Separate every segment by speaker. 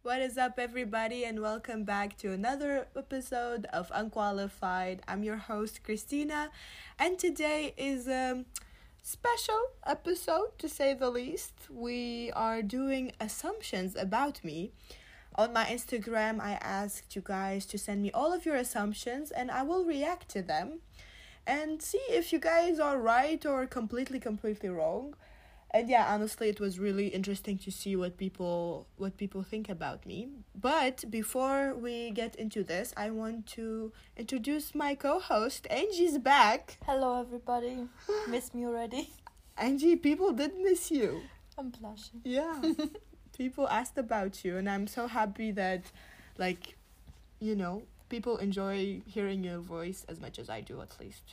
Speaker 1: What is up, everybody, and welcome back to another episode of Unqualified. I'm your host, Christina, and today is a special episode, to say the least. We are doing assumptions about me. On my Instagram, I asked you guys to send me all of your assumptions, and I will react to them and see if you guys are right or completely wrong. And yeah, honestly, it was really interesting to see what people think about me. But before we get into this, I want to introduce my co-host. Angie's back.
Speaker 2: Hello, everybody. Miss me already?
Speaker 1: Angie, people did miss you.
Speaker 2: I'm blushing.
Speaker 1: Yeah. People asked about you, and I'm so happy that, people enjoy hearing your voice as much as I do, at least.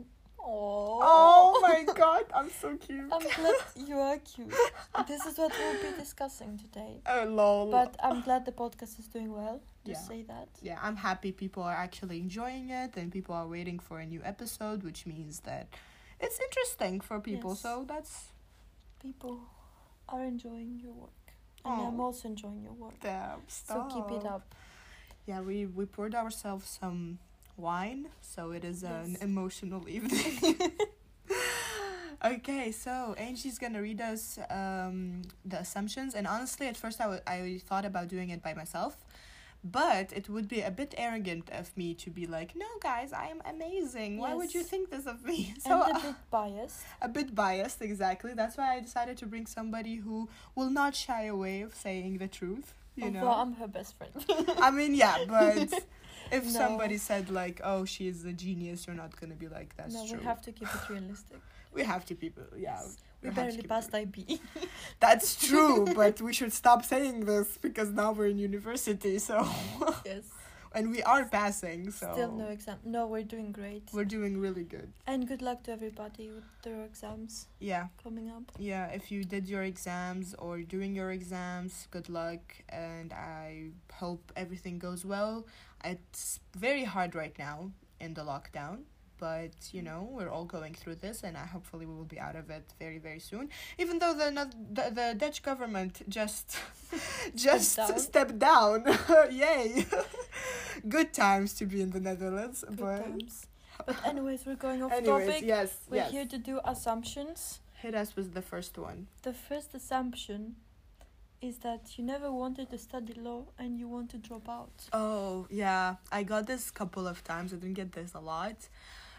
Speaker 1: Oh my god, I'm so cute.
Speaker 2: I'm glad you are cute. This is what we'll be discussing today.
Speaker 1: Oh, lol.
Speaker 2: But I'm glad the podcast is doing well. Just say that.
Speaker 1: Yeah, I'm happy people are actually enjoying it and people are waiting for a new episode, which means that it's interesting for people.
Speaker 2: Yes.
Speaker 1: So that's...
Speaker 2: People are enjoying your work. And I'm also enjoying your work.
Speaker 1: Damn, stop.
Speaker 2: So keep it up.
Speaker 1: Yeah, we poured ourselves some wine, so it is an emotional evening. Okay, so Angie's gonna read us the assumptions, and honestly at first I thought about doing it by myself, but it would be a bit arrogant of me to be like, no guys, I am amazing, why would you think this of me?
Speaker 2: So and a bit biased.
Speaker 1: A bit biased, exactly. That's why I decided to bring somebody who will not shy away of saying the truth, you know.
Speaker 2: Well, I'm her best friend.
Speaker 1: I mean, yeah, but if somebody said like, oh, she is a genius, you're not gonna be like, that's true.
Speaker 2: No, we have to keep it realistic.
Speaker 1: We have to keep it, yeah.
Speaker 2: Yes. We barely passed IB.
Speaker 1: That's true, but we should stop saying this because now we're in university, so...
Speaker 2: Yes.
Speaker 1: And we are passing, so...
Speaker 2: Still no exam. No, we're doing great.
Speaker 1: We're doing really good.
Speaker 2: And good luck to everybody with their exams.
Speaker 1: Yeah.
Speaker 2: Coming up.
Speaker 1: Yeah, if you did your exams or doing your exams, good luck, and I hope everything goes well. It's very hard right now in the lockdown, but we're all going through this, and hopefully we will be out of it very, very soon. Even though the Dutch government just stepped down. Yay. Good times to be in the Netherlands.
Speaker 2: Good times. But anyways, we're going off topic.
Speaker 1: Yes.
Speaker 2: We're here to do assumptions.
Speaker 1: Hit us with the first one.
Speaker 2: The first assumption is that you never wanted to study law and you want to drop out.
Speaker 1: Oh, yeah. I got this a couple of times. I didn't get this a lot.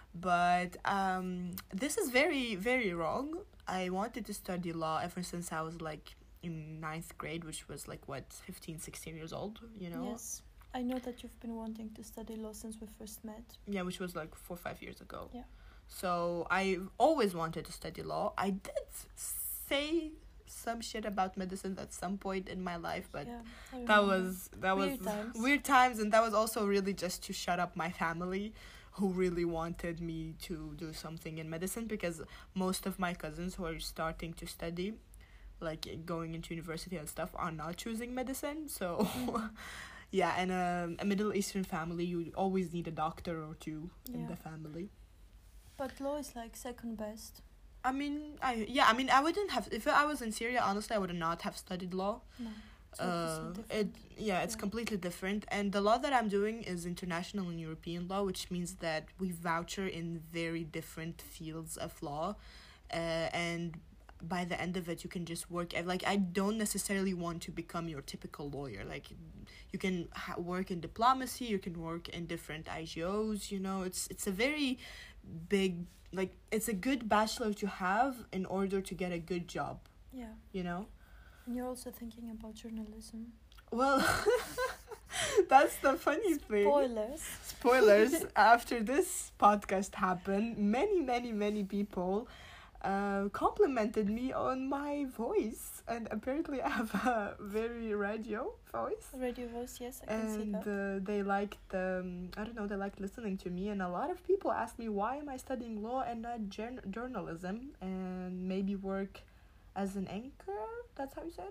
Speaker 1: But this is very, very wrong. I wanted to study law ever since I was in 9th grade, which was 15, 16 years old,
Speaker 2: Yes. I know that you've been wanting to study law since we first met.
Speaker 1: Yeah, which was 4 or 5 years ago.
Speaker 2: Yeah.
Speaker 1: So I always wanted to study law. I did say some shit about medicine at some point in my life, but that was weird times, and that was also really just to shut up my family, who really wanted me to do something in medicine, because most of my cousins who are starting to study, going into university and stuff, are not choosing medicine. So yeah, and a Middle Eastern family, you always need a doctor or two in the family.
Speaker 2: But law is second best.
Speaker 1: I wouldn't have, if I was in Syria, honestly, I would not have studied law.
Speaker 2: No.
Speaker 1: It's completely different, and the law that I'm doing is international and European law, which means that we voucher in very different fields of law, and by the end of it you can just work I don't necessarily want to become your typical lawyer. You can work in diplomacy, you can work in different IGOs, it's a very big, it's a good bachelor to have in order to get a good job.
Speaker 2: Yeah. And you're also thinking about journalism.
Speaker 1: Well, that's the funny thing. Spoilers. After this podcast happened, many people complimented me on my voice, and apparently I have a very radio voice.
Speaker 2: Yes, I can see that.
Speaker 1: And they liked they liked listening to me, and a lot of people asked me, why am I studying law and not journalism, and maybe work as an anchor? That's how you said?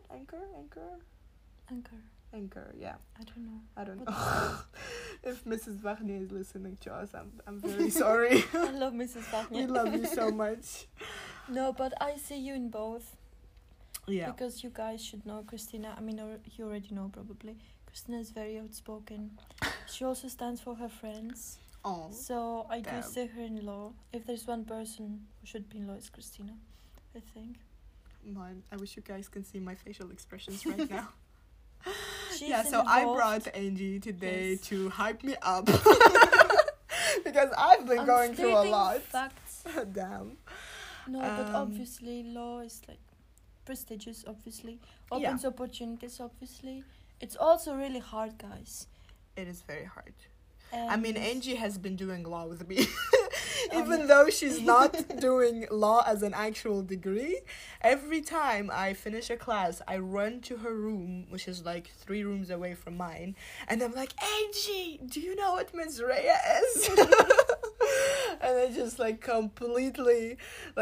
Speaker 1: Anchor, yeah. I don't know. If Mrs. Wagner is listening to us, I'm very sorry.
Speaker 2: I love Mrs. Wagner.
Speaker 1: We love you so much.
Speaker 2: No, but I see you in both.
Speaker 1: Yeah.
Speaker 2: Because you guys should know Christina. I mean, you already know probably. Christina is very outspoken. She also stands for her friends.
Speaker 1: Oh.
Speaker 2: So I do
Speaker 1: damn.
Speaker 2: say her in law. If there's one person who should be in law, it's Christina, I think.
Speaker 1: Man, I wish you guys can see my facial expressions right now.
Speaker 2: She's
Speaker 1: Yeah, so I
Speaker 2: involved.
Speaker 1: brought Angie today
Speaker 2: Yes.
Speaker 1: to hype me up. Because I've been
Speaker 2: I'm
Speaker 1: going through a
Speaker 2: stating
Speaker 1: lot.
Speaker 2: Facts.
Speaker 1: Damn.
Speaker 2: No, but
Speaker 1: Um,
Speaker 2: obviously law is like prestigious. Obviously, opens opportunities. Obviously, it's also really hard, guys.
Speaker 1: It is very hard.
Speaker 2: And
Speaker 1: I mean, Angie has been doing law with me.
Speaker 2: Um,
Speaker 1: Even though she's not doing law as an actual degree, every time I finish a class, I run to her room, which is like 3 rooms away from mine, and I'm like, Angie, do you know what mens rea is? And I just like completely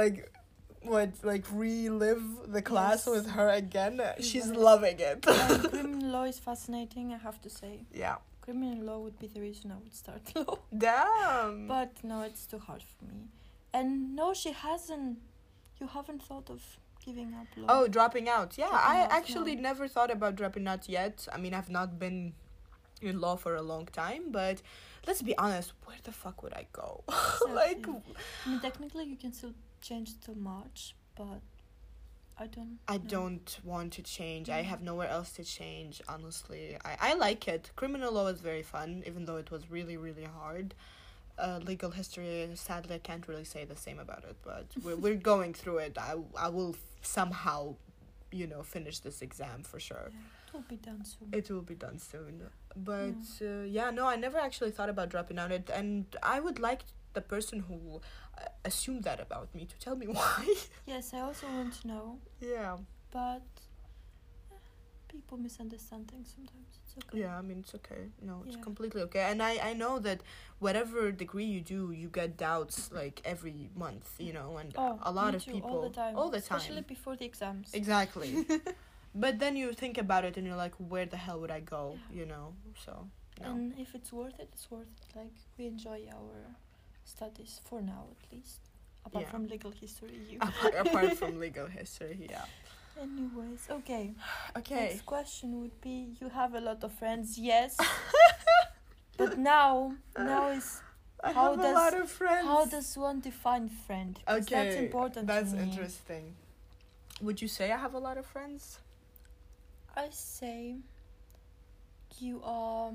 Speaker 1: relive the class
Speaker 2: Yes.
Speaker 1: with her again. She's
Speaker 2: Yes.
Speaker 1: loving it.
Speaker 2: And criminal law is fascinating, I have to say.
Speaker 1: Yeah.
Speaker 2: Criminal law would be the reason I would start law.
Speaker 1: Damn.
Speaker 2: But no, it's too hard for me. And no, she hasn't. You haven't thought of giving up law.
Speaker 1: Oh, dropping out. Yeah,
Speaker 2: Dropping
Speaker 1: I
Speaker 2: out,
Speaker 1: actually
Speaker 2: no.
Speaker 1: never thought about dropping out yet. I mean, I've not been in law for a long time, but let's be honest, where the fuck would I go? Like,
Speaker 2: Exactly. I mean, technically, you can still change till March, but I don't.
Speaker 1: I
Speaker 2: know.
Speaker 1: don't want to change. I
Speaker 2: Mm.
Speaker 1: have nowhere else to change, honestly. I like it. Criminal law is very fun, even though it was really, really hard. Legal history, sadly, I can't really say the same about it, but we're going through it. I will somehow, finish this exam for sure.
Speaker 2: Yeah, it will be done soon.
Speaker 1: It will be done soon. But no, I never actually thought about dropping out it, and I would like the person who assumed that about me to tell me why.
Speaker 2: Yes, I also want to know,
Speaker 1: Yeah.
Speaker 2: but people misunderstand things sometimes. It's okay.
Speaker 1: Yeah, I mean, it's okay. No, it's
Speaker 2: Yeah.
Speaker 1: completely okay. And I know that whatever degree you do, you get doubts like every month, and
Speaker 2: Oh,
Speaker 1: a lot
Speaker 2: me
Speaker 1: of
Speaker 2: too,
Speaker 1: people.
Speaker 2: all the time. Especially before the exams.
Speaker 1: Exactly. But then you think about it and you're like, where the hell would I go?
Speaker 2: Yeah.
Speaker 1: So, no.
Speaker 2: And if it's worth it, it's worth it. Like, we enjoy our studies for now, at least. Apart
Speaker 1: Yeah.
Speaker 2: from legal history, you.
Speaker 1: Apart from legal history, yeah.
Speaker 2: Anyways, okay.
Speaker 1: Okay.
Speaker 2: Next question would be: you have a lot of friends, yes, but now is
Speaker 1: I
Speaker 2: how
Speaker 1: have a
Speaker 2: does-
Speaker 1: lot of friends.
Speaker 2: how does one define friend? 'Cause that's important.
Speaker 1: That's
Speaker 2: to me.
Speaker 1: interesting. Would you say I have a lot of friends?
Speaker 2: I say you are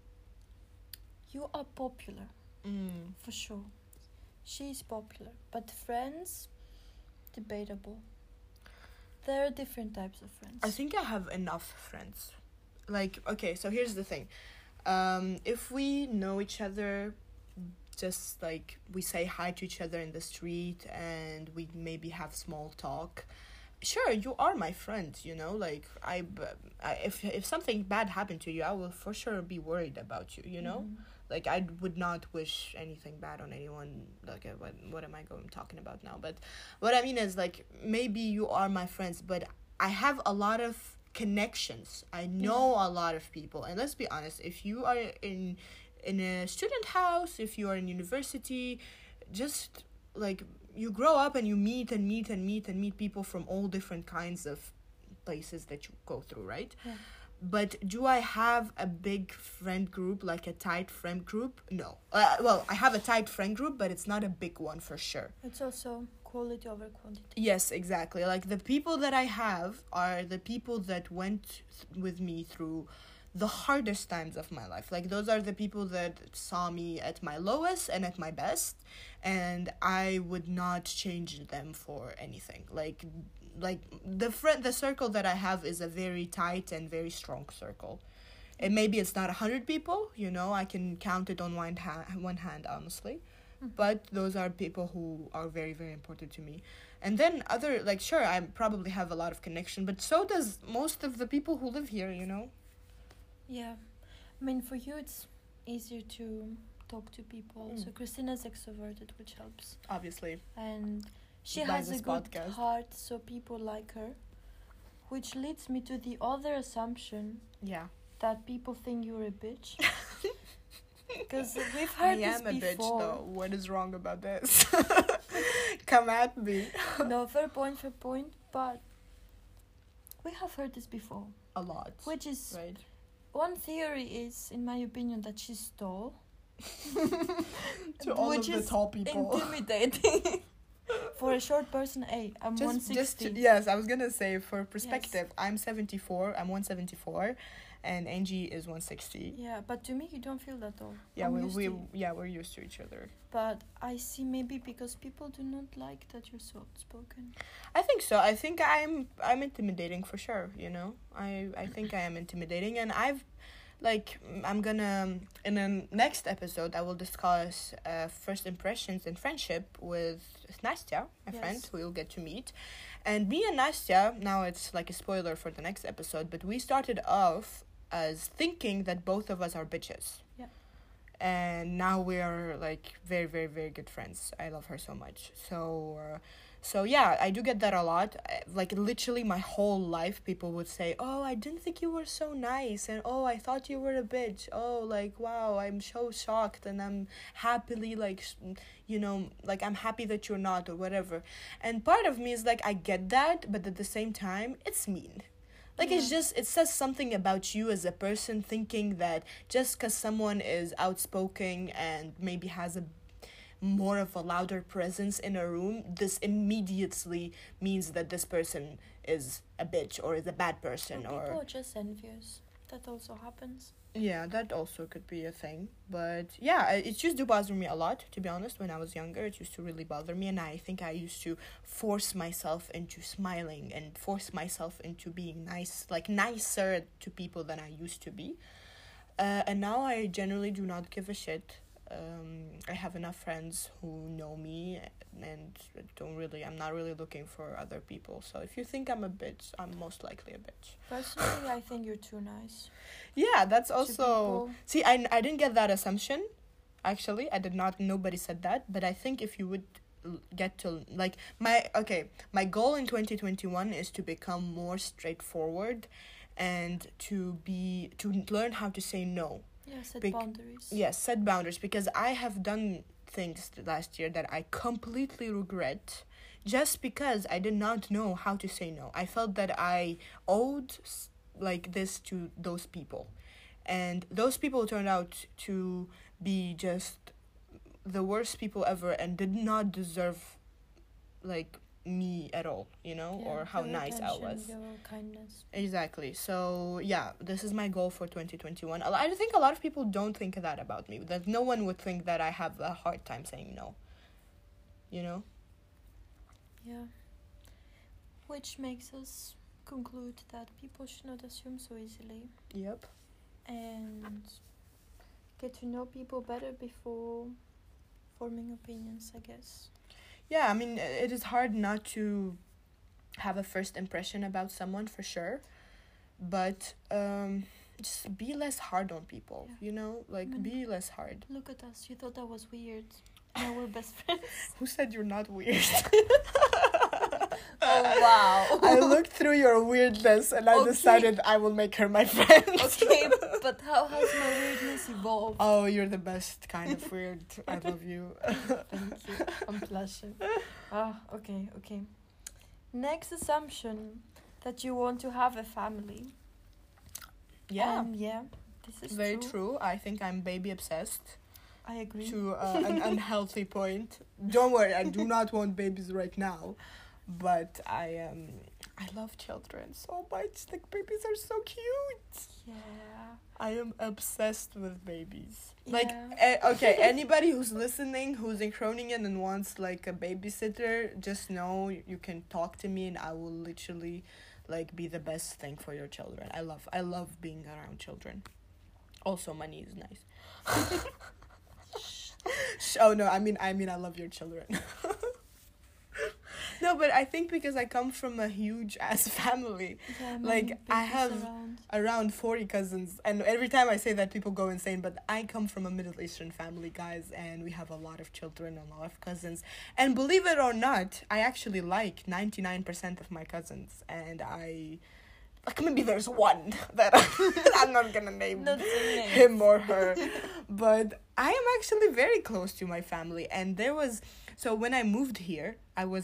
Speaker 2: popular for sure. She's popular, but friends, debatable. There are different types of friends.
Speaker 1: I think I have enough friends. Like, okay, so here's the thing. If we know each other, just like we say hi to each other in the street and we maybe have small talk, sure, you are my friend, like if something bad happened to you, I will for sure be worried about you,
Speaker 2: Mhm.
Speaker 1: Like, I would not wish anything bad on anyone. Like, what am I talking about now? But what I mean is, like, maybe you are my friends, but I have a lot of connections. I know a lot of people. And let's be honest, if you are in a student house, if you are in university, just, like, you grow up and you meet people from all different kinds of places that you go through, right?
Speaker 2: Yeah.
Speaker 1: But do I have a big friend group, like a tight friend group? No. Well, I have a tight friend group, but it's not a big one for sure.
Speaker 2: It's also quality over quantity.
Speaker 1: Yes, exactly. Like, the people that I have are the people that went with me through the hardest times of my life. Like, those are the people that saw me at my lowest and at my best, and I would not change them for anything. Like the circle that I have is a very tight and very strong circle. And maybe it's not 100 people, I can count it on one hand, honestly. But those are people who are very, very important to me. And then sure, I probably have a lot of connection, but so does most of the people who live here,
Speaker 2: Yeah. I mean, for you, it's easier to talk to people. So Christina's extroverted, which helps.
Speaker 1: Obviously.
Speaker 2: And she
Speaker 1: By
Speaker 2: has a
Speaker 1: this
Speaker 2: good
Speaker 1: podcast.
Speaker 2: heart, so people like her. Which leads me to the other assumption
Speaker 1: Yeah.
Speaker 2: that people think you're a bitch. Because we've heard
Speaker 1: I
Speaker 2: this
Speaker 1: am a bitch,
Speaker 2: before.
Speaker 1: though. What is wrong about this? Come at me.
Speaker 2: No, fair point, but We have heard this before.
Speaker 1: A lot.
Speaker 2: Which is...
Speaker 1: Right.
Speaker 2: One theory is, in my opinion, that she's tall.
Speaker 1: To all of the tall people.
Speaker 2: Intimidating. For a short person, I'm 160.
Speaker 1: Yes, I was gonna say, for perspective, yes. I'm 174, and Angie is 160.
Speaker 2: Yeah, but to me, you don't feel that tall.
Speaker 1: Yeah, we're used to each other.
Speaker 2: But I see maybe because people do not like that you're soft-spoken.
Speaker 1: I think so. I think I'm intimidating for sure, you know? I think I am intimidating, and I'm gonna, in the next episode, I will discuss first impressions in friendship with Nastya, my friend, who you'll get to meet. And me and Nastya, now it's like a spoiler for the next episode, but we started off as thinking that both of us are bitches.
Speaker 2: Yeah.
Speaker 1: And now we are like very, very, very good friends. I love her so much. So yeah, I do get that a lot. Like literally my whole life, people would say, "Oh, I didn't think you were so nice," and "Oh, I thought you were a bitch." Oh, like wow, I'm so shocked, and I'm happily like, like I'm happy that you're not, or whatever. And part of me is like, I get that, but at the same time, it's mean. Like, it says something about you as a person, thinking that just because someone is outspoken and maybe has more of a louder presence in a room, this immediately means that this person is a bitch or is a bad person.
Speaker 2: Or people are just envious. That also happens.
Speaker 1: Yeah, that also could be a thing. But yeah, it used to bother me a lot, to be honest. When I was younger, it used to really bother me, and I think I used to force myself into smiling and force myself into being nice, like nicer to people than I used to be. And now I generally do not give a shit. I have enough friends who know me, and I'm not really looking for other people. So if you think I'm a bitch, I'm most likely a bitch.
Speaker 2: Personally, I think you're too nice.
Speaker 1: Yeah, that's also... See, I didn't get that assumption, actually. I did not... Nobody said that. But I think if you would get to... Like, my goal in 2021 is to become more straightforward and to learn how to say no.
Speaker 2: Yeah, set boundaries.
Speaker 1: Yes, set boundaries, because I have done things last year that I completely regret just because I did not know how to say no. I felt that I owed like this to those people, and those people turned out to be just the worst people ever and did not deserve like me at all, or how nice I was.
Speaker 2: Your kindness.
Speaker 1: Exactly. So yeah, this is my goal for 2021. I think a lot of people don't think that about me, that no one would think that I have a hard time saying no,
Speaker 2: Yeah. Which makes us conclude that people should not assume so easily.
Speaker 1: Yep.
Speaker 2: And get to know people better before forming opinions, I guess.
Speaker 1: Yeah, I mean, it is hard not to have a first impression about someone, for sure. But just be less hard on people, be less hard.
Speaker 2: Look at us. You thought that was weird. Now we're best friends.
Speaker 1: Who said you're not weird?
Speaker 2: Oh, wow.
Speaker 1: I looked through your weirdness and I decided I will make her my friend.
Speaker 2: Okay, but how has my weirdness evolved?
Speaker 1: Oh, you're the best kind of weird. I love you.
Speaker 2: Thank you. I'm blushing. Okay. Next assumption, that you want to have a family.
Speaker 1: Yeah.
Speaker 2: This is
Speaker 1: very true. I think I'm baby obsessed.
Speaker 2: I agree.
Speaker 1: To an unhealthy point. Don't worry, I do not want babies right now. But I love children so much. Like, babies are so cute.
Speaker 2: Yeah.
Speaker 1: I am obsessed with babies. Yeah. Like, anybody who's listening, who's in Groningen and wants, like, a babysitter, just know you can talk to me and I will literally, like, be the best thing for your children. I love being around children. Also, money is nice. Oh, no, I mean, I love your children. No, but I think because I come from a huge ass family.
Speaker 2: Yeah,
Speaker 1: like, I have around 40 cousins, and every time I say that, people go insane, but I come from a Middle Eastern family, guys, and we have a lot of children and a lot of cousins. And believe it or not, I actually like 99% of my cousins, and maybe there's one that I'm not gonna name him or her, but I am actually very close to my family. And there was, So when I moved here,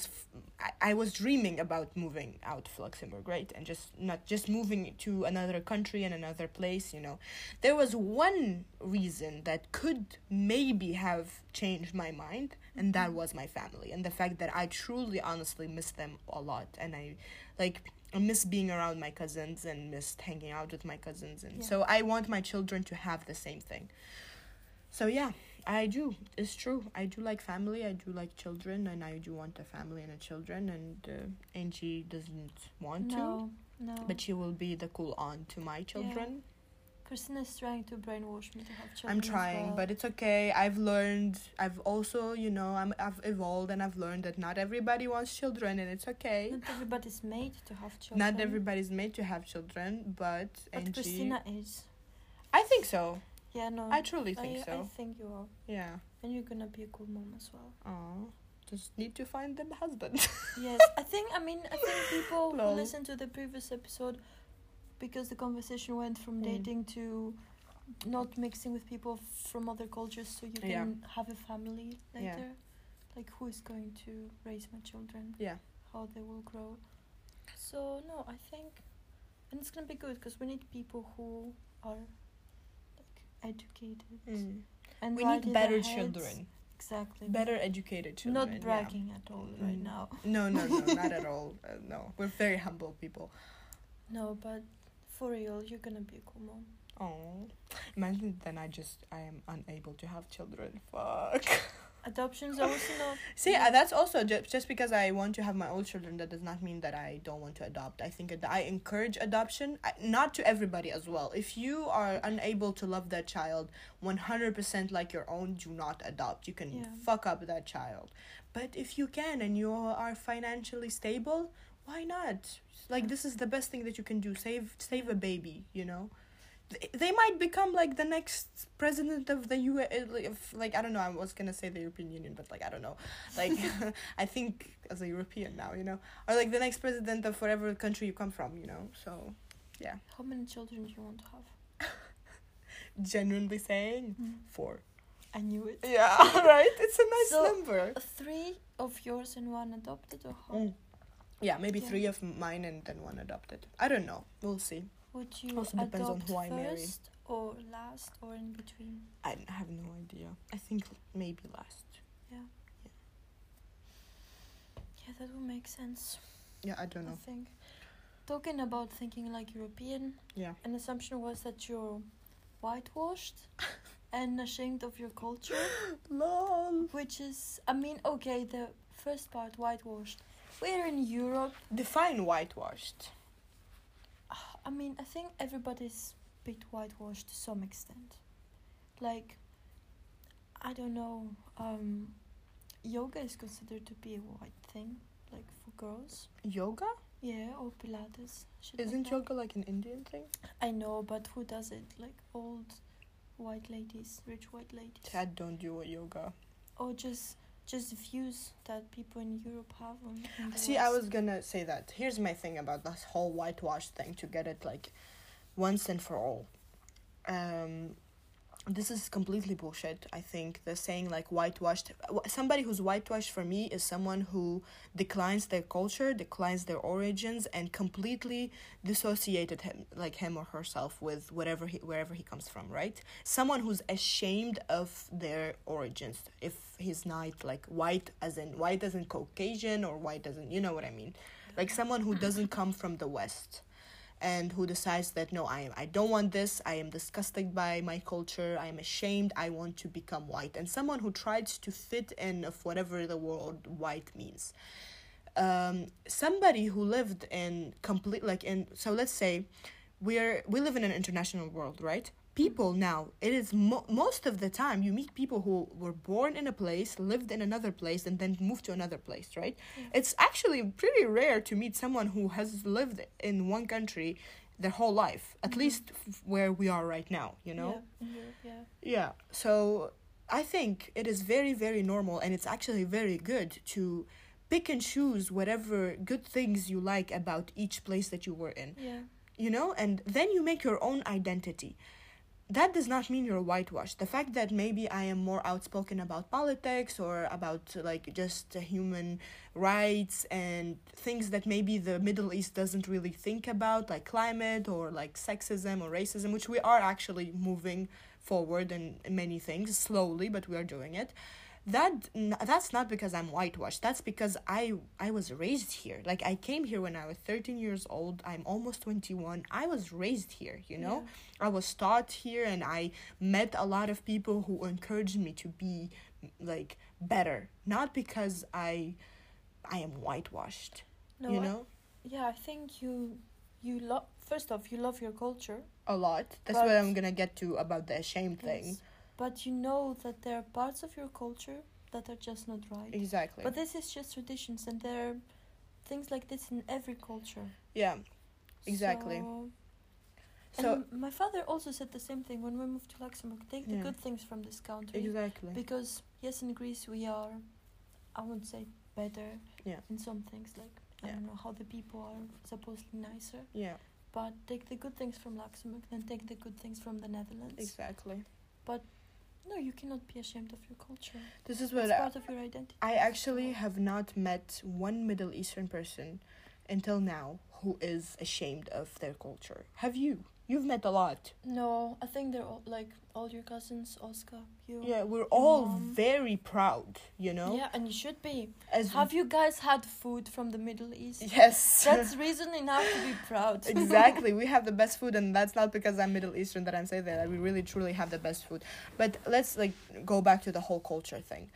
Speaker 1: I was dreaming about moving out of Luxembourg, right? And not just moving to another country and another place, you know. There was one reason that could maybe have changed my mind, and that was my family. And the fact that I truly, honestly miss them a lot. And I miss being around my cousins and missed hanging out with my cousins. And so I want my children to have the same thing. So yeah, I do. It's true. I do like family. I do like children, and I do want a family and a children. And Angie doesn't want to,
Speaker 2: No.
Speaker 1: but she will be the cool aunt to my children.
Speaker 2: Christina's trying to brainwash me to have children.
Speaker 1: I'm trying, but it's okay. I've learned. I've also, I've evolved, and I've learned that not everybody wants children, and it's okay.
Speaker 2: Not everybody's made to have children.
Speaker 1: Not everybody's made to have children, but Angie.
Speaker 2: Christina is.
Speaker 1: I think so.
Speaker 2: Yeah, no.
Speaker 1: I truly think so.
Speaker 2: I think you are.
Speaker 1: Yeah.
Speaker 2: And you're gonna be a cool mom as well.
Speaker 1: Oh, just need to find them husband.
Speaker 2: Yes, I think people who listen to the previous episode, because the conversation went from dating to not mixing with people from other cultures, so you can have a family later.
Speaker 1: Yeah.
Speaker 2: Like, who is going to raise my children?
Speaker 1: Yeah.
Speaker 2: How they will grow. So no, I think, and it's gonna be good because we need people who are educated and
Speaker 1: we need better children.
Speaker 2: Exactly.
Speaker 1: Better educated children.
Speaker 2: Not bragging at all right now.
Speaker 1: No, not at all. No, we're very humble people.
Speaker 2: No, but for real, you're gonna be a cool mom.
Speaker 1: Oh, imagine then I am unable to have children. Fuck.
Speaker 2: Adoption's also not.
Speaker 1: See, that's also just because I want to have my own children, that does not mean that I don't want to adopt. I think I encourage adoption, not to everybody as well. If you are unable to love that child 100% like your own, do not adopt. You can fuck up that child. But if you can and you are financially stable, why not? Like, this is the best thing that you can do. Save a baby, you know? They might become like the next president of the like, I don't know, I was gonna say the European Union, but like, I don't know, like I think as a European now, you know, or like the next president of whatever country you come from, you know. So yeah.
Speaker 2: How many children do you want to have?
Speaker 1: Genuinely saying 4.
Speaker 2: I knew it.
Speaker 1: Yeah. Right, it's a nice number.
Speaker 2: 3 of yours and 1 adopted, or how?
Speaker 1: Yeah, maybe 3 of mine and then 1 adopted. I don't know, we'll see.
Speaker 2: Would you
Speaker 1: also depends on
Speaker 2: adopt
Speaker 1: who I marry.
Speaker 2: first or last or in between?
Speaker 1: I have no idea. I think maybe last.
Speaker 2: Yeah, that would make sense.
Speaker 1: Yeah, I don't know.
Speaker 2: I think. Talking about thinking like European, an assumption was that you're whitewashed and ashamed of your culture.
Speaker 1: Lol.
Speaker 2: Which is, I mean, okay, the first part, whitewashed. We're in Europe.
Speaker 1: Define whitewashed.
Speaker 2: I mean, I think everybody's a bit whitewashed to some extent. Like, I don't know, yoga is considered to be a white thing, like for girls.
Speaker 1: Yoga?
Speaker 2: Yeah, or Pilates.
Speaker 1: Isn't yoga like an Indian thing?
Speaker 2: I know, but who does it? Like old white ladies, rich white ladies.
Speaker 1: Dad don't do a yoga.
Speaker 2: Or just views that people in Europe have on the
Speaker 1: See,
Speaker 2: West.
Speaker 1: I was gonna say that. Here's my thing about this whole whitewash thing, to get it like once and for all. This is completely bullshit. I think the saying like whitewashed, somebody who's whitewashed for me is someone who declines their culture, declines their origins, and completely dissociated him or herself with wherever he comes from, right? Someone who's ashamed of their origins, if he's not like white as in Caucasian, or white as in, you know what I mean? Like someone who doesn't come from the West, and who decides that, no, I don't want this, I am disgusted by my culture, I am ashamed, I want to become white. And someone who tries to fit in of whatever the word white means. Somebody who lived in so let's say we live in an international world, right? People now, it is most of the time you meet people who were born in a place, lived in another place, and then moved to another place, right? Yeah. It's actually pretty rare to meet someone who has lived in one country their whole life, at least where we are right now, you know? Yeah. So I think it is very, very normal, and it's actually very good to pick and choose whatever good things you like about each place that you were in.
Speaker 2: Yeah.
Speaker 1: You know? And then you make your own identity. that does not mean you're whitewashed. The fact that maybe I am more outspoken about politics or about like just human rights and things that maybe the Middle East doesn't really think about, like climate or like sexism or racism, which we are actually moving forward in many things slowly, but we are doing it. That's not because I'm whitewashed. That's because I was raised here. Like I came here when I was 13 years old. I'm almost 21. I was raised here, you know? I was taught here and I met a lot of people who encouraged me to be like better, not because I am whitewashed.
Speaker 2: No,
Speaker 1: you know?
Speaker 2: I think you love, first off, you love your culture.
Speaker 1: A lot. That's what I'm going to get to about the ashamed thing.
Speaker 2: Yes. But you know that there are parts of your culture that are just not right.
Speaker 1: Exactly.
Speaker 2: But this is just traditions, and there are things like this in every culture.
Speaker 1: Yeah, exactly.
Speaker 2: So my father also said the same thing when we moved to Luxembourg. Take the good things from this country.
Speaker 1: Exactly.
Speaker 2: Because, yes, in Greece we are, I would say, better in some things. Like, I don't know how the people are supposedly nicer.
Speaker 1: Yeah.
Speaker 2: But take the good things from Luxembourg, then take the good things from the Netherlands.
Speaker 1: Exactly.
Speaker 2: But no, you cannot be ashamed of your culture.
Speaker 1: This is what
Speaker 2: it's part of your identity.
Speaker 1: I actually have not met one Middle Eastern person until now who is ashamed of their culture. Have you? You've met a lot.
Speaker 2: No, I think they're all, like all your cousins, Oscar, you.
Speaker 1: Yeah, we're all very proud, you know?
Speaker 2: Yeah, and you should be. Have you guys had food from the Middle East?
Speaker 1: Yes.
Speaker 2: That's reason enough to be proud.
Speaker 1: Exactly. We have the best food, and that's not because I'm Middle Eastern that I'm saying that. We really, truly have the best food. But let's go back to the whole culture thing.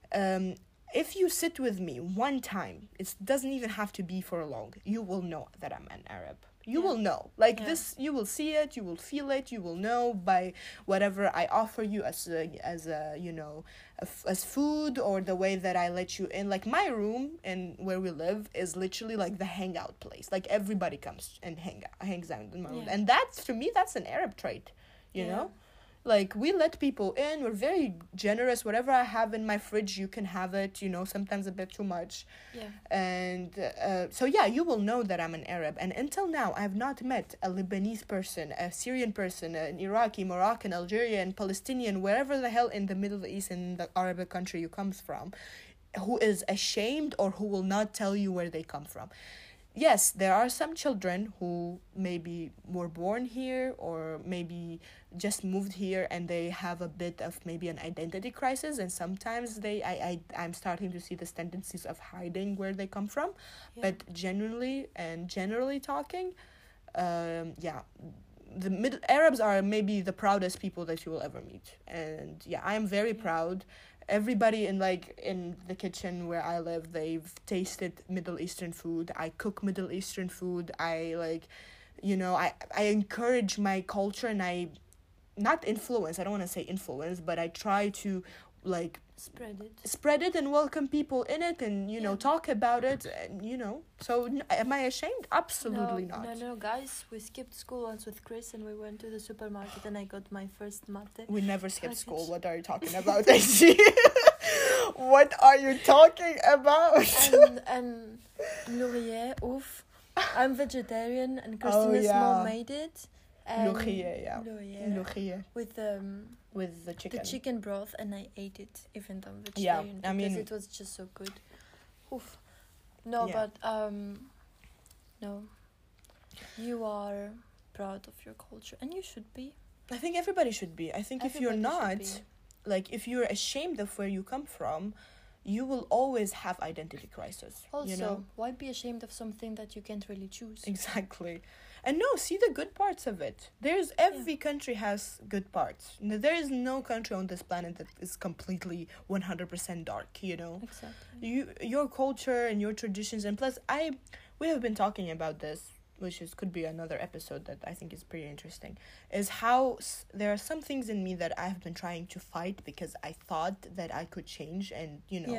Speaker 1: If you sit with me one time, it doesn't even have to be for long, you will know that I'm an Arab. You will know. This, you will see it, you will feel it, you will know by whatever I offer you as you know, as food, or the way that I let you in. Like my room and where we live is literally like the hangout place. Like everybody comes and hangs out in my room. And that's, to me, that's an Arab trait, you know? Like, we let people in. We're very generous. Whatever I have in my fridge, you can have it, you know, sometimes a bit too much.
Speaker 2: Yeah.
Speaker 1: And so, yeah, you will know that I'm an Arab. And until now, I have not met a Lebanese person, a Syrian person, an Iraqi, Moroccan, Algerian, Palestinian, wherever the hell in the Middle East, in the Arabic country you comes from, who is ashamed or who will not tell you where they come from. Yes, there are some children who maybe were born here or maybe just moved here and they have a bit of maybe an identity crisis, and sometimes I'm starting to see this tendencies of hiding where they come from. But generally talking, the Arabs are maybe the proudest people that you will ever meet. And I am very proud. Everybody in the kitchen where I live, they've tasted Middle Eastern food. I cook Middle Eastern food. I encourage my culture, and I not influence. I don't want to say influence, but I try to spread it and welcome people in it, and talk about it, and So am I ashamed? Absolutely not.
Speaker 2: No, guys. We skipped school once with Chris, and we went to the supermarket, and I got my first mate.
Speaker 1: We never skipped school. What are you talking about? I see. What are you talking about?
Speaker 2: and Laurier, oof. I'm vegetarian, and Christina's mom made it. Laurier. With
Speaker 1: the chicken.
Speaker 2: The chicken broth, and I ate it even though I'm vegetarian because it was just so good. Oof. No, but no. You are proud of your culture, and you should be.
Speaker 1: I think everybody should be. I think if you're not, if you're ashamed of where you come from, you will always have identity crisis.
Speaker 2: Also, why be ashamed of something that you can't really choose?
Speaker 1: Exactly. And no, see the good parts of it. Every country has good parts. There is no country on this planet that is completely 100% dark,
Speaker 2: Exactly.
Speaker 1: Your culture and your traditions, and plus we have been talking about this, which could be another episode that I think is pretty interesting, is how there are some things in me that I have been trying to fight because I thought that I could change, and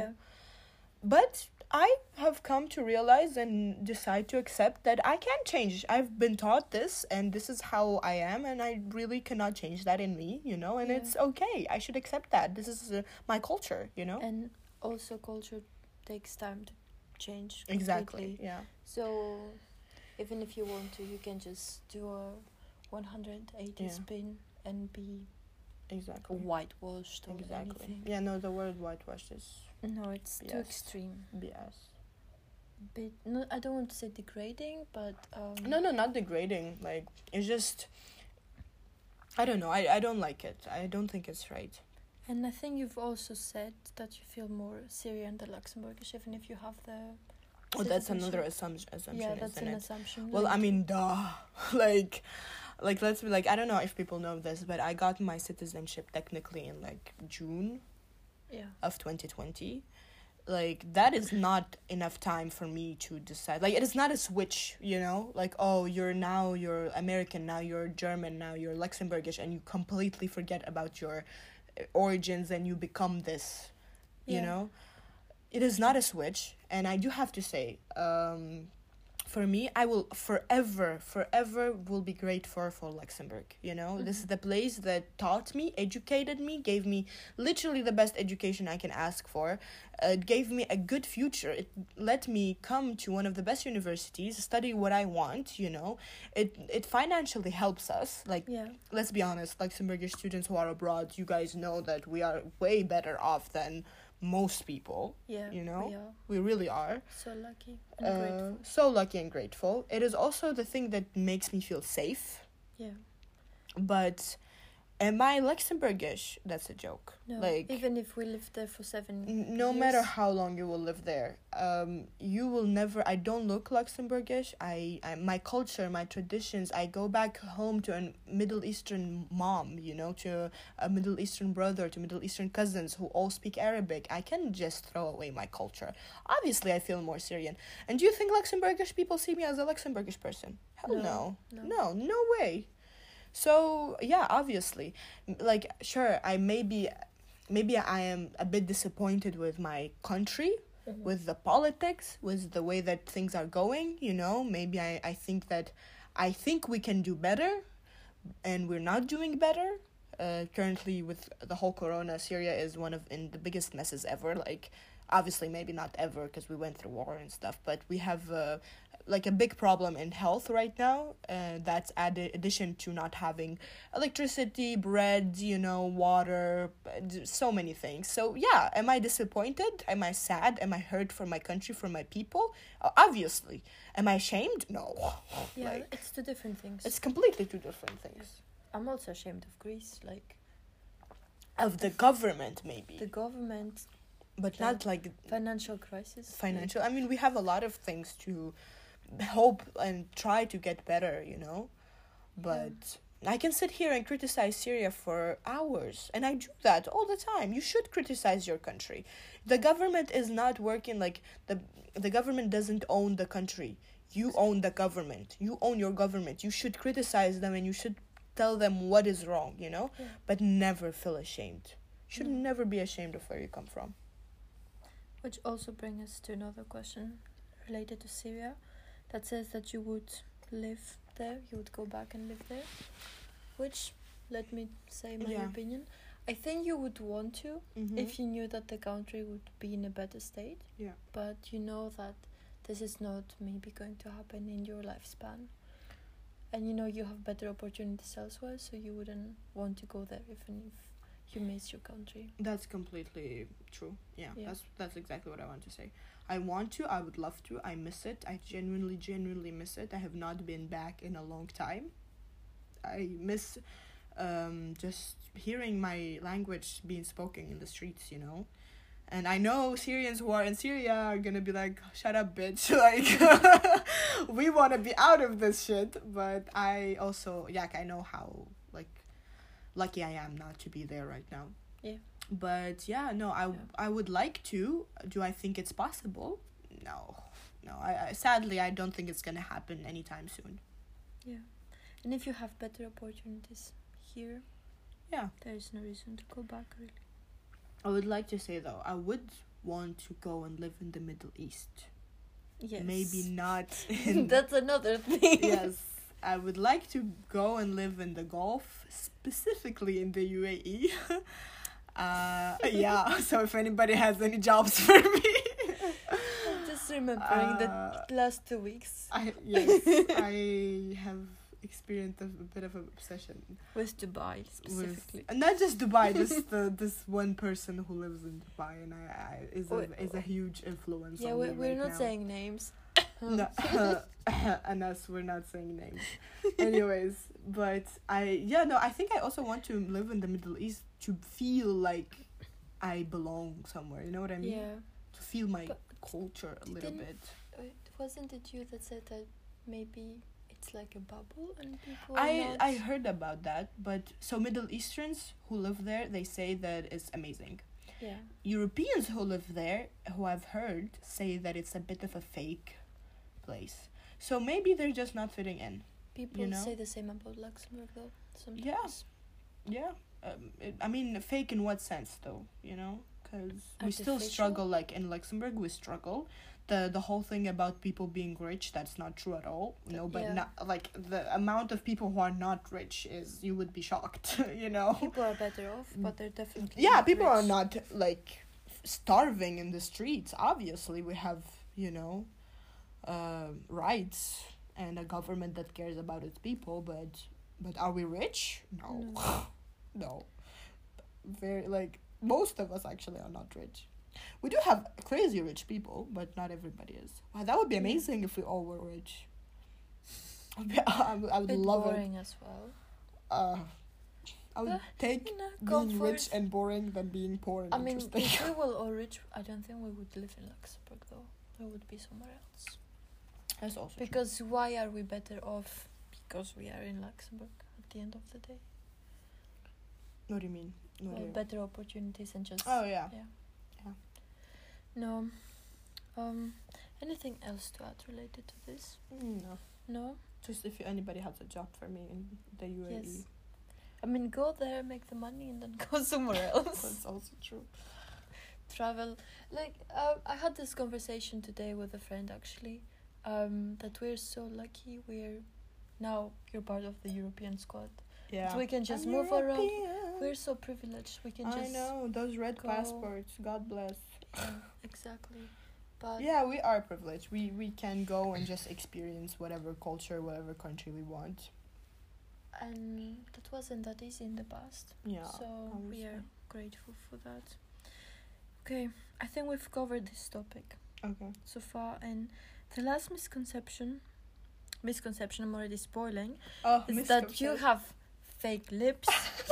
Speaker 1: but I have come to realize and decide to accept that I can't change. I've been taught this, and this is how I am, and I really cannot change that in me, and it's okay. I should accept that. This is my culture,
Speaker 2: And also culture takes time to change completely.
Speaker 1: Exactly, yeah.
Speaker 2: So even if you want to, you can just do a 180 spin and be
Speaker 1: Exactly.
Speaker 2: whitewashed or
Speaker 1: Exactly.
Speaker 2: anything.
Speaker 1: Yeah, no, the word whitewashed is
Speaker 2: No, it's too
Speaker 1: Yes.
Speaker 2: extreme.
Speaker 1: BS.
Speaker 2: Bit, no, I don't want to say degrading, but
Speaker 1: No, not degrading. Like, it's just, I don't know. I don't like it. I don't think it's right.
Speaker 2: And I think you've also said that you feel more Syrian than Luxembourgish, even if you have the.
Speaker 1: Oh, that's another
Speaker 2: citizenship.
Speaker 1: assumption,
Speaker 2: Yeah, that's
Speaker 1: isn't
Speaker 2: an
Speaker 1: it?
Speaker 2: assumption.
Speaker 1: Well, I
Speaker 2: like-
Speaker 1: mean, duh. like let's be like, I don't know if people know this, but I got my citizenship technically in like June
Speaker 2: yeah,
Speaker 1: of 2020. Like, that is not enough time for me to decide. Like, it is not a switch, you know? Like, oh, you're American, now you're German, now you're Luxembourgish, and you completely forget about your origins and you become this, you
Speaker 2: Yeah.
Speaker 1: know? It is not a switch, and I do have to say, for me, I will forever will be grateful for Luxembourg, you know? This is the place that taught me, educated me, gave me literally the best education I can ask for. It gave me a good future. It let me come to one of the best universities, study what I want, you know? It financially helps us. Like,
Speaker 2: yeah,
Speaker 1: let's be honest, Luxembourgish students who are abroad, you guys know that we are way better off than most people,
Speaker 2: yeah.
Speaker 1: you know?
Speaker 2: We are
Speaker 1: We really are.
Speaker 2: so lucky and grateful.
Speaker 1: So lucky and grateful. It is also the thing that makes me feel safe.
Speaker 2: Yeah.
Speaker 1: But am I Luxembourgish? That's a joke.
Speaker 2: No,
Speaker 1: Like,
Speaker 2: even if we lived there for 7
Speaker 1: no
Speaker 2: years,
Speaker 1: matter how long you will live there, you will never. I don't look Luxembourgish. I my culture, my traditions. I go back home to a Middle Eastern mom, you know, to a Middle Eastern brother, to Middle Eastern cousins who all speak Arabic. I can't just throw away my culture. Obviously, I feel more Syrian. And do you think Luxembourgish people see me as a Luxembourgish person? Hell
Speaker 2: No,
Speaker 1: no, no way. So yeah, obviously, like, sure, maybe I am a bit disappointed with my country, with the politics, with the way that things are going, you know. Maybe I think we can do better, and we're not doing better. Currently, with the whole corona, Syria is one of in the biggest messes ever. Like, obviously, maybe not ever because we went through war and stuff, but we have like a big problem in health right now. That's addition to not having electricity, bread, you know, water, so many things. So yeah, am I disappointed? Am I sad? Am I hurt for my country, for my people? Obviously. Am I ashamed? No.
Speaker 2: Yeah,
Speaker 1: Like,
Speaker 2: it's two different things.
Speaker 1: it's completely two different things.
Speaker 2: I'm also ashamed of Greece, like
Speaker 1: Of the government, maybe,
Speaker 2: the government,
Speaker 1: but
Speaker 2: the
Speaker 1: not like
Speaker 2: financial crisis.
Speaker 1: financial. I mean, we have a lot of things to hope and try to get better, you know. But I can sit here and criticize Syria for hours, and I do that all the time. You should criticize your country. The government is not working. Like, the government doesn't own the country. You own the government. You own your government. You should criticize them, and you should tell them what is wrong, you know.
Speaker 2: Yeah.
Speaker 1: But never feel ashamed. You should
Speaker 2: No.
Speaker 1: never be ashamed of where you come from.
Speaker 2: Which also brings us to another question related to Syria, that says that you would live there, you would go back and live there. Which, let me say my
Speaker 1: Yeah.
Speaker 2: opinion, I think you would want to
Speaker 1: Mm-hmm.
Speaker 2: if you knew that the country would be in a better state.
Speaker 1: Yeah.
Speaker 2: But you know that this is not maybe going to happen in your lifespan. And you know you have better opportunities elsewhere, so you wouldn't want to go there even if you miss your country.
Speaker 1: That's completely true. Yeah,
Speaker 2: Yeah.
Speaker 1: that's exactly what I want to say. I want to. I would love to. I miss it. I genuinely miss it. I have not been back in a long time. I miss just hearing my language being spoken in the streets, you know. And I know Syrians who are in Syria are gonna be like, shut up, bitch. Like, we want to be out of this shit. But I also, I know how, like, lucky I am not to be there right now.
Speaker 2: Yeah.
Speaker 1: But yeah, no, I would like to. Do I think it's possible? No. I sadly, I don't think it's gonna happen anytime soon.
Speaker 2: Yeah. And if you have better opportunities here,
Speaker 1: Yeah.
Speaker 2: there is no reason to go back, really.
Speaker 1: I would like to say, though, I would want to go and live in the Middle East.
Speaker 2: Yes.
Speaker 1: Maybe not in...
Speaker 2: That's another thing.
Speaker 1: Yes. I would like to go and live in the Gulf, specifically in the UAE. Yeah, so if anybody has any jobs for me...
Speaker 2: I'm just remembering the last 2 weeks.
Speaker 1: Yes, I have experienced a bit of an obsession
Speaker 2: With Dubai specifically.
Speaker 1: with not just Dubai, just this one person who lives in Dubai, and I is a huge influence.
Speaker 2: Yeah,
Speaker 1: on me
Speaker 2: we're
Speaker 1: right
Speaker 2: not
Speaker 1: now.
Speaker 2: saying names.
Speaker 1: No, and us, we're not saying names. Anyways, but I think I also want to live in the Middle East to feel like I belong somewhere. You know what I mean?
Speaker 2: Yeah.
Speaker 1: To feel my
Speaker 2: But
Speaker 1: culture a little
Speaker 2: didn't-
Speaker 1: bit.
Speaker 2: Wasn't it you that said that maybe it's like a bubble and people are not...
Speaker 1: I heard about that, but so Middle Easterns who live there, they say that it's amazing.
Speaker 2: Yeah.
Speaker 1: Europeans who live there, who I've heard, say that it's a bit of a fake place. So maybe they're just not fitting in.
Speaker 2: People
Speaker 1: You know?
Speaker 2: say the same about Luxembourg though, sometimes.
Speaker 1: Yeah. I mean, fake in what sense though? You know, because we still
Speaker 2: Artificial?
Speaker 1: struggle. Like in Luxembourg, we struggle. The whole thing about people being rich, that's not true at all. You know, but
Speaker 2: Yeah.
Speaker 1: not like the amount of people who are not rich is, you would be shocked. You know.
Speaker 2: People are better off, but they're definitely
Speaker 1: Yeah,
Speaker 2: not
Speaker 1: people are
Speaker 2: rich.
Speaker 1: not like starving in the streets. Obviously, we have, you know, rights and a government that cares about its people. But are we rich? No, no. Very like most of us actually are not rich. We do have crazy rich people, but not everybody is. Wow, that would be amazing if we all were rich. I would
Speaker 2: Bit
Speaker 1: love
Speaker 2: boring as well.
Speaker 1: it. I would take
Speaker 2: You know,
Speaker 1: being rich
Speaker 2: comfort.
Speaker 1: and boring than being poor and
Speaker 2: I mean,
Speaker 1: interesting.
Speaker 2: if we were all rich, I don't think we would live in Luxembourg though. We would be somewhere else.
Speaker 1: That's also true.
Speaker 2: Because why are we better off? Because we are in Luxembourg at the end of the day.
Speaker 1: What do you mean? What do you-
Speaker 2: Better opportunities and just...
Speaker 1: Oh yeah.
Speaker 2: No. Anything else to add related to this?
Speaker 1: No.
Speaker 2: No?
Speaker 1: Just if anybody has a job for me in the UAE.
Speaker 2: Yes. I mean, go there, make the money, and then go somewhere else.
Speaker 1: That's also true.
Speaker 2: Travel. Like, I had this conversation today with a friend, actually, that we're so lucky you're part of the European squad.
Speaker 1: Yeah.
Speaker 2: That we can just
Speaker 1: I'm
Speaker 2: move around.
Speaker 1: European.
Speaker 2: We're so privileged. We can
Speaker 1: I
Speaker 2: just...
Speaker 1: know, those red
Speaker 2: go-
Speaker 1: passports. God bless.
Speaker 2: Yeah, exactly. But
Speaker 1: Yeah, we are privileged. We can go and just experience whatever culture, whatever country we want.
Speaker 2: and that wasn't that easy in the past.
Speaker 1: Yeah.
Speaker 2: So we
Speaker 1: obviously.
Speaker 2: are grateful for that. Okay, I think we've covered this topic
Speaker 1: Okay.
Speaker 2: so far, and the last misconception I'm already spoiling,
Speaker 1: Oh,
Speaker 2: is that you have fake lips.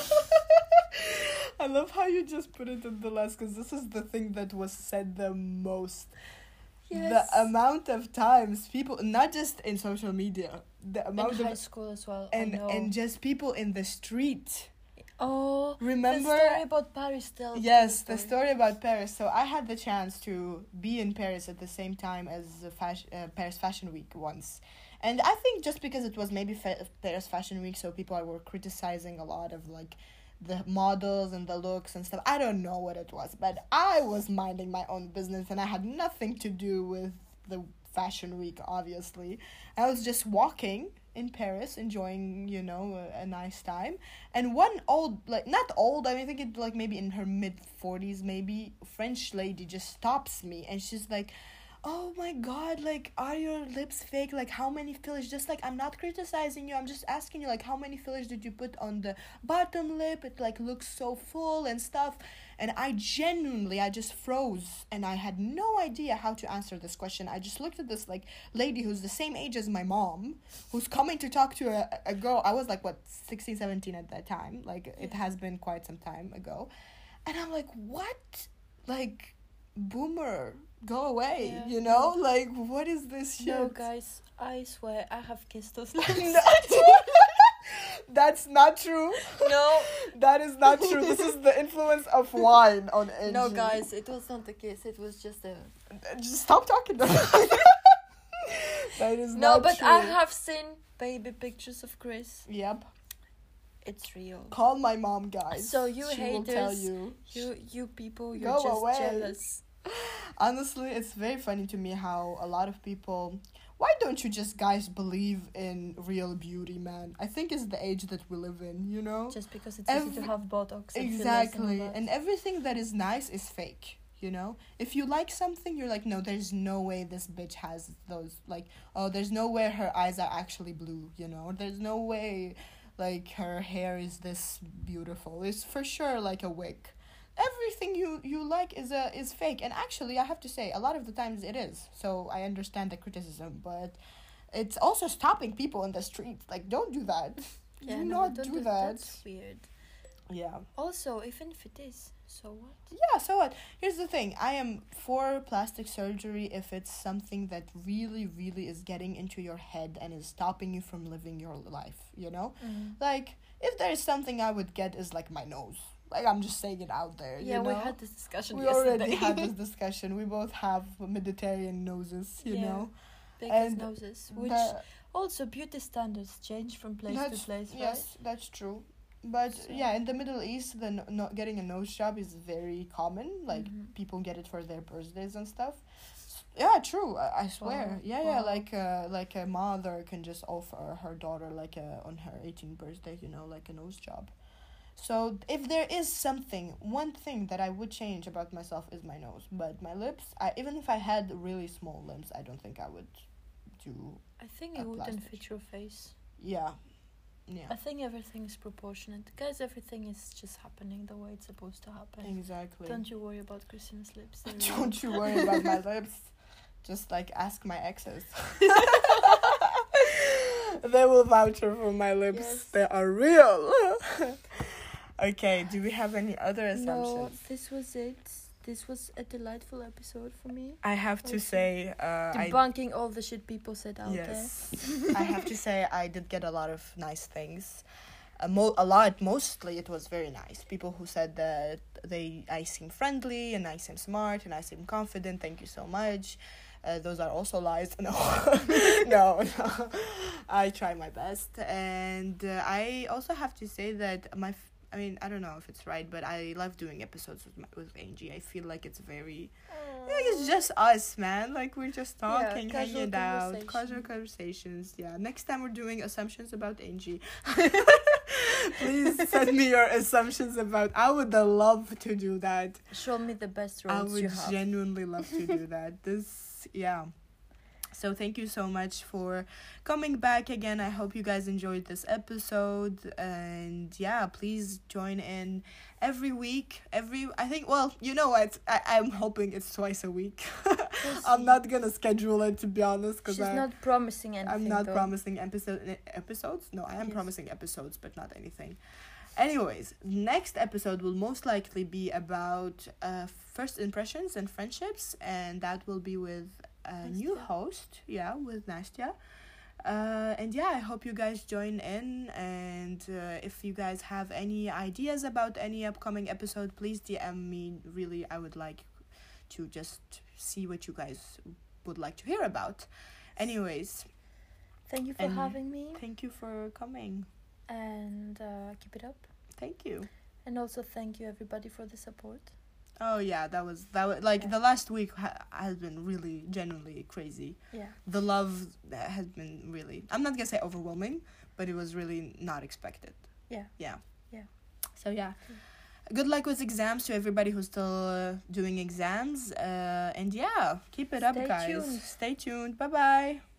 Speaker 1: I love how you just put it in the last, because this is the thing that was said the most.
Speaker 2: Yes.
Speaker 1: The amount of times people, not just in social media, the
Speaker 2: In
Speaker 1: amount
Speaker 2: high
Speaker 1: of
Speaker 2: school as well.
Speaker 1: and
Speaker 2: I know.
Speaker 1: and just people in the street.
Speaker 2: Oh,
Speaker 1: Remember?
Speaker 2: the story about Paris. Tell
Speaker 1: Yes,
Speaker 2: the
Speaker 1: the story about Paris. So I had the chance to be in Paris at the same time as Paris Fashion Week once. And I think just because it was maybe Paris Fashion Week, so people were criticizing a lot of like the models and the looks and stuff. I don't know what it was, but I was minding my own business and I had nothing to do with the Fashion Week, obviously. I was just walking in Paris, enjoying, you know, a nice time. And one old, like, not old, I mean, I think it like maybe in her mid-40s, maybe, French lady just stops me and she's like, oh my god, like, are your lips fake? Like, how many fillers? Just like, I'm not criticizing you, I'm just asking you, like, how many fillers did you put on the bottom lip? It like looks so full and stuff. And I just froze and I had no idea how to answer this question. I just looked at this like lady who's the same age as my mom, who's coming to talk to a girl. I was like, what, 16, 17 at that time. Like, it has been quite some time ago. And I'm like, what? Like, boomer, go away,
Speaker 2: Yeah.
Speaker 1: you know? Like, what is this shit?
Speaker 2: No, guys, I swear I have kissed those lips.
Speaker 1: No. That's not true.
Speaker 2: No.
Speaker 1: That is not true. This is the influence of wine on Angie.
Speaker 2: No, guys, it was not a kiss. It was just a...
Speaker 1: Just stop talking. That is
Speaker 2: No,
Speaker 1: not
Speaker 2: but
Speaker 1: true.
Speaker 2: I have seen baby pictures of Chris.
Speaker 1: Yep.
Speaker 2: It's real.
Speaker 1: Call my mom, guys.
Speaker 2: So you
Speaker 1: she will tell
Speaker 2: haters,
Speaker 1: you.
Speaker 2: You people, you're
Speaker 1: Go
Speaker 2: just
Speaker 1: away.
Speaker 2: jealous.
Speaker 1: Honestly, it's very funny to me how a lot of people... Why don't you just guys believe in real beauty, man? I think it's the age that we live in, you know?
Speaker 2: Just because it's easy to have Botox and fillers
Speaker 1: Exactly.
Speaker 2: and all that.
Speaker 1: And everything that is nice is fake, you know? If you like something, you're like, no, there's no way this bitch has those, like, oh, there's no way her eyes are actually blue, you know? There's no way, like, her hair is this beautiful. It's for sure, like, a wig. Everything you like is fake. And actually, I have to say, a lot of the times it is. So I understand the criticism, but it's also stopping people in the streets. Like, don't do that.
Speaker 2: Yeah,
Speaker 1: do
Speaker 2: no,
Speaker 1: not
Speaker 2: don't
Speaker 1: do that.
Speaker 2: That's weird.
Speaker 1: Yeah.
Speaker 2: Also, even if it is, so what?
Speaker 1: Yeah, so what? Here's the thing. I am for plastic surgery if it's something that really, really is getting into your head and is stopping you from living your life, you know? Like, if there is something I would get is, like, my nose. Like, I'm just saying it out there,
Speaker 2: Yeah,
Speaker 1: you know?
Speaker 2: we had this discussion
Speaker 1: We
Speaker 2: yesterday.
Speaker 1: already had this discussion. We both have Mediterranean noses, you know?
Speaker 2: Biggest
Speaker 1: And
Speaker 2: noses. Which
Speaker 1: the-
Speaker 2: also beauty standards change from place to place, right?
Speaker 1: Yes, that's true. But
Speaker 2: So-
Speaker 1: yeah, in the Middle East, the not getting a nose job is very common. Like, people get it for their birthdays and stuff. Yeah, true. I swear.
Speaker 2: Wow.
Speaker 1: Yeah.
Speaker 2: Wow.
Speaker 1: Like a mother can just offer her daughter like on her 18th birthday, you know, like a nose job. So if there is something, one thing that I would change about myself is my nose. But my lips, even if I had really small lips, I don't think I would do.
Speaker 2: I think
Speaker 1: a
Speaker 2: it wouldn't
Speaker 1: plastic.
Speaker 2: fit your face.
Speaker 1: Yeah.
Speaker 2: I think everything is proportionate. Guys, everything is just happening the way it's supposed to happen.
Speaker 1: Exactly.
Speaker 2: Don't you worry about Christina's lips. they're
Speaker 1: Don't you worry about my lips. Just like ask my exes. They will vouch for my lips.
Speaker 2: Yes.
Speaker 1: They are real. Okay, do we have any other
Speaker 2: No,
Speaker 1: assumptions?
Speaker 2: this was it. This was a delightful episode for me.
Speaker 1: I have to say,
Speaker 2: Debunking all the shit people said out
Speaker 1: yes, I have to say I did get a lot of nice things. Mostly it was very nice. People who said that I seem friendly and I seem smart and I seem confident. Thank you so much. Those are also lies. No, no. I try my best, and I also have to say that I mean, I don't know if it's right, but I love doing episodes with Angie. I feel like it's very, like it's just us, man. Like we're just talking,
Speaker 2: casual
Speaker 1: hanging out,
Speaker 2: conversation.
Speaker 1: casual conversations. Yeah. Next time we're doing assumptions about Angie. Please send me your assumptions about. I would love to do that.
Speaker 2: Show me the best
Speaker 1: I
Speaker 2: roads
Speaker 1: would
Speaker 2: you have.
Speaker 1: genuinely love to do that. Yeah. So thank you so much for coming back again. I hope you guys enjoyed this episode. And yeah, please join in every week. I think, well, you know what? I'm hoping it's twice a week. I'm not going to schedule it, to be honest.
Speaker 2: She's not promising anything.
Speaker 1: I'm not
Speaker 2: though.
Speaker 1: promising episodes. No, I am
Speaker 2: Yes.
Speaker 1: promising episodes, but not anything. Anyways, next episode will most likely be about first impressions and friendships, and that will be with a new
Speaker 2: Nastya.
Speaker 1: host, with Nastya. And yeah, I hope you guys join in, and if you guys have any ideas about any upcoming episode, please DM me. Really, I would like to just see what you guys would like to hear about. Anyways,
Speaker 2: Thank you for
Speaker 1: And
Speaker 2: having me,
Speaker 1: thank you for coming.
Speaker 2: and keep it up.
Speaker 1: Thank you.
Speaker 2: And also thank you everybody for the support.
Speaker 1: Oh yeah, that was like
Speaker 2: Yeah.
Speaker 1: the last week has been really genuinely crazy.
Speaker 2: Yeah.
Speaker 1: The love has been really, I'm not gonna say overwhelming, but it was really not expected.
Speaker 2: Yeah.
Speaker 1: Yeah.
Speaker 2: Yeah.
Speaker 1: So yeah, good luck with exams to everybody who's still doing exams. And yeah, keep it up,
Speaker 2: Stay
Speaker 1: guys.
Speaker 2: tuned.
Speaker 1: Stay tuned. Bye bye.